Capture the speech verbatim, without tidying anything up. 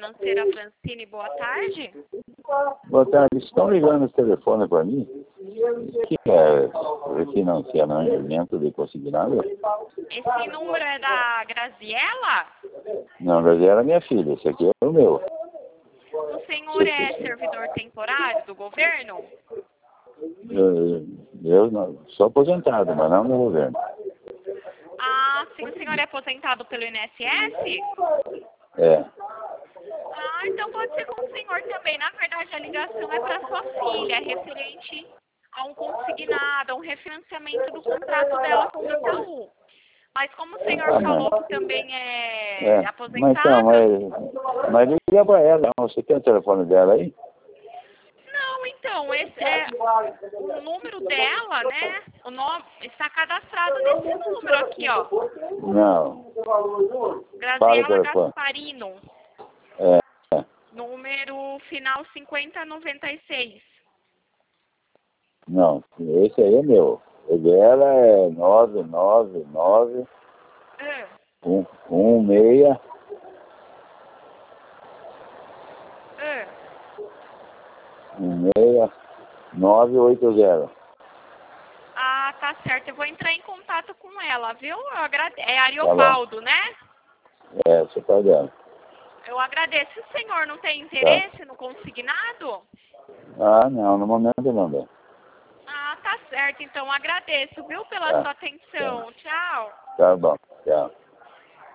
financeira Francine, boa tarde. Boa tarde, estão ligando esse telefone para mim? Que é refinanciamento de consignado? Esse número é da Graziella? Não, Graziella é minha filha, esse aqui é o meu. O senhor é servidor temporário do governo? Eu, eu não, sou aposentado, mas não no governo. Ah, sim, o senhor é aposentado pelo I N S S? É. Ah, então pode ser com o senhor também. Na verdade, a ligação é para sua filha, referente a um consignado, a um refinanciamento do contrato dela com o Itaú. Mas como o senhor Ah, falou mas, que também é, é, aposentado... mas então, mas, mas liga para ela, não. Você tem o telefone dela aí? Não, então, esse é o número dela, né? O nome está cadastrado nesse número aqui, ó. Não. Fala o Graziella telefone. Gasparino. É, é. Número final cinquenta noventa e seis. Não, esse aí é meu. O dela é nove nove nove Ah, um um seis ah. um seis nove oito zero. Ah, tá certo. Eu vou entrar em contato com ela, viu? Eu agrade... É Tá Ariovaldo, né? É, você tá dando. Eu agradeço. Se o senhor não tem Tá. interesse no consignado? Ah, não, no momento não dá. Ah, tá certo. Então agradeço, viu, pela Tá, sua tá. atenção. Tchau. Tá bom, tchau.